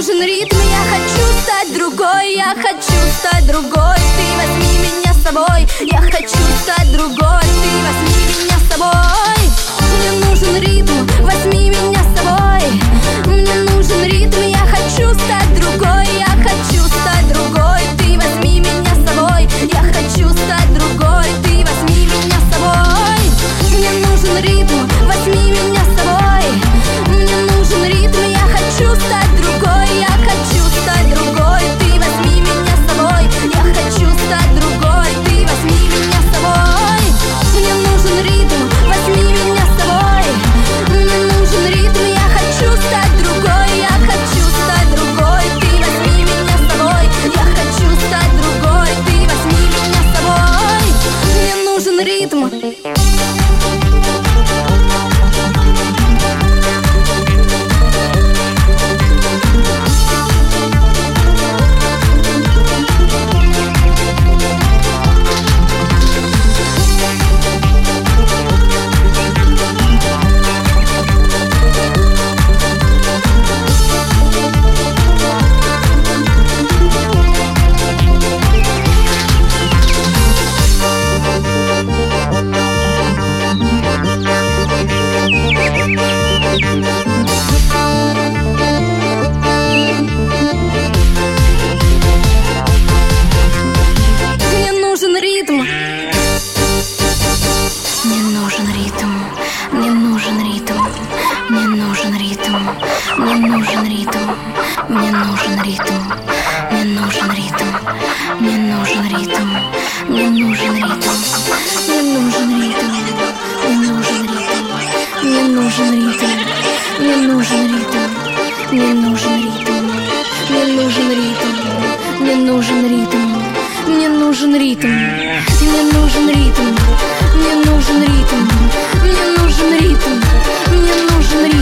нужен ритм, я хочу стать другой, я хочу стать другой. Ты возьми меня с собой, я хочу стать другой. Ты возьми меня с собой. Мне нужен ритм, возьми меня с собой. Мне нужен ритм, я хочу стать другой, я хочу стать другой. Ты возьми меня с собой, я хочу стать другой. Ты возьми меня с собой. Мне нужен ритм, возьми меня с собой. Мне нужен ритм, я хочу стать другой, я хочу стать другой. Ты возьми меня с собой, я хочу стать другой. Ты возьми меня с собой. Мне нужен ритм, возьми меня с собой. Мне нужен ритм, я хочу стать другой, я хочу стать другой. Ты возьми меня с собой, я хочу стать другой. Ты возьми меня с собой. Мне нужен ритм. Мне нужен ритм.